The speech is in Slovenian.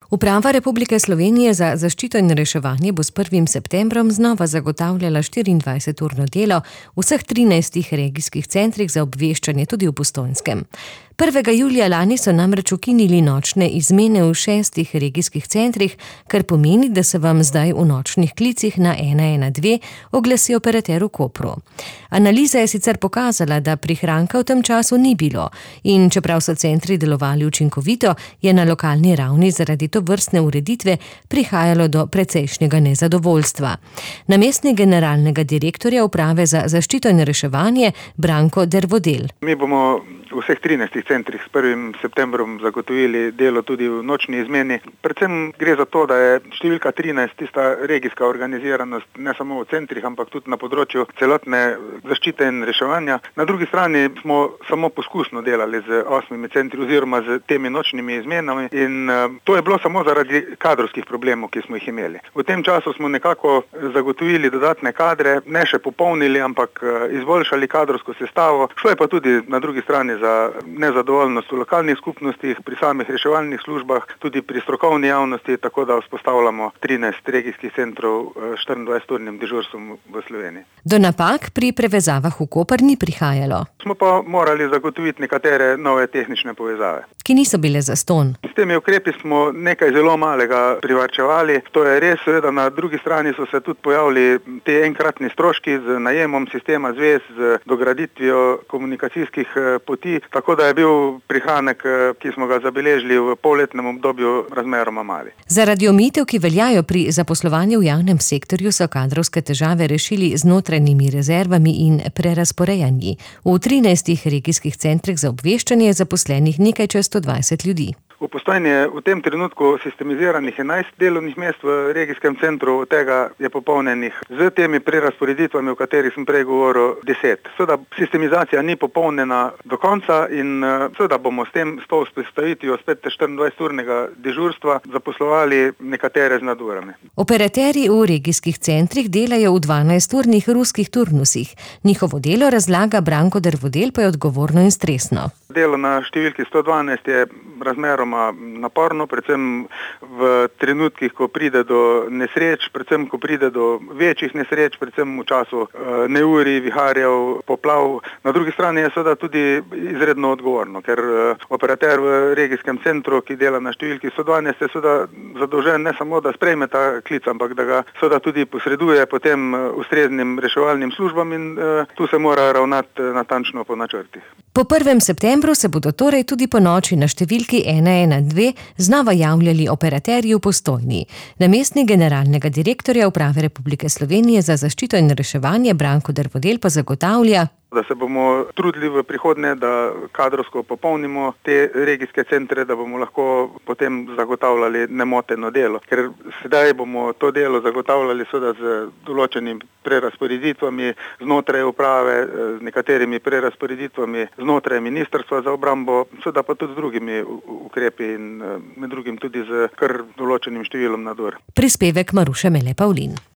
Uprava Republike Slovenije za zaščito in reševanje bo s 1. septembrom znova zagotavljala 24-urno delo v vseh 13 regijskih centrih za obveščanje, tudi v Postojnskem. 1. julija lani so namreč ukinili nočne izmene v 6 regijskih centrih, kar pomeni, da se vam zdaj v nočnih klicih na 112 oglasi operater v Kopru. Analiza je sicer pokazala, da prihranka v tem času ni bilo in čeprav so centri delovali učinkovito, je na lokalni ravni zaradi tovrstne ureditve prihajalo do precejšnjega nezadovoljstva. Namestnik generalnega direktorja Uprave za zaščito in reševanje Branko Dervodel. Mi bomo v vseh 13 centrih s 1. septembrom zagotovili delo tudi v nočni izmeni. Predvsem gre za to, da je številka 13 tista regijska organiziranost ne samo v centrih, ampak tudi na področju celotne zaščite in reševanja. Na drugi strani smo samo poskusno delali z 8 centri oziroma z temi nočnimi izmenami in to je bilo samo zaradi kadrovskih problemov, ki smo jih imeli. V tem času smo nekako zagotovili dodatne kadre, ne še popolnili, ampak izboljšali kadrovsko sestavo. Šlo je pa tudi na drugi strani za nezadovoljnost v lokalnih skupnostih, pri samih reševalnih službah, tudi pri strokovni javnosti, tako da vzpostavljamo 13 regijskih centrov 24-urnim dežurstvom v Sloveniji. Do napak pri prevezavah v Koper ni prihajalo. Smo pa morali zagotoviti nekatere nove tehnične povezave, ki niso bile zastonj. S temi ukrepi smo nekaj zelo malega privarčevali. To je res, seveda na drugi strani so se tudi pojavili te enkratni stroški z najemom sistema zvez, z dograditvijo komunikacijskih poti, tako da je bil prihranek, ki smo ga zabeležili v polletnem obdobju, razmeroma mali. Zaradi omejitev, ki veljajo pri zaposlovanju v javnem sektorju, so kadrovske težave rešili z notranjimi rezervami in prerazporejanji. V 13 regijskih centrih za obveščanje je zaposlenih nekaj čez 120 ljudi. V Postojni je v tem trenutku sistemiziranih 11 delovnih mest v regijskem centru, od tega je popolnjenih z temi prerazporeditvami, o katerih sem prej govoril, 10. Seveda sistemizacija ni popolnjena do konca in seveda bomo s to vzpostavitvijo spet 24-urnega dežurstva zaposlovali nekatere z nadurami. Operaterji v regijskih centrih delajo v 12-urnih ruskih turnusih. Njihovo delo razlaga Branko Dervodel, pa je odgovorno in stresno. Delo na številki 112 je razmeroma naporno, predvsem v trenutkih, ko pride do nesreč, predvsem ko pride do večjih nesreč, predvsem v času neurij, viharjev, poplav. Na drugi strani je seveda tudi izredno odgovorno, ker operater v regijskem centru, ki dela na številki 112, je seveda zadolžen ne samo, da sprejme ta klic, ampak da ga seveda tudi posreduje potem ustreznim reševalnim službam in tu se mora ravnati natančno po načrtih. Po 1. septembru se bodo torej tudi po noči na številki 112 znova javljali operaterji v Postojni. Namestnik generalnega direktorja Uprave Republike Slovenije za zaščito in reševanje Branko Dervodel pa zagotavlja, da se bomo trudili v prihodnje, da kadrovsko popolnimo te regijske centre, da bomo lahko potem zagotavljali nemoteno delo. Ker sedaj bomo to delo zagotavljali seveda z določenimi prerazporeditvami znotraj uprave, z nekaterimi prerazporeditvami znotraj Ministrstva za obrambo, seveda pa tudi z drugimi ukrepi in med drugim tudi z kar določenim številom nadur. Prispevek Maruše Mele Pavlin.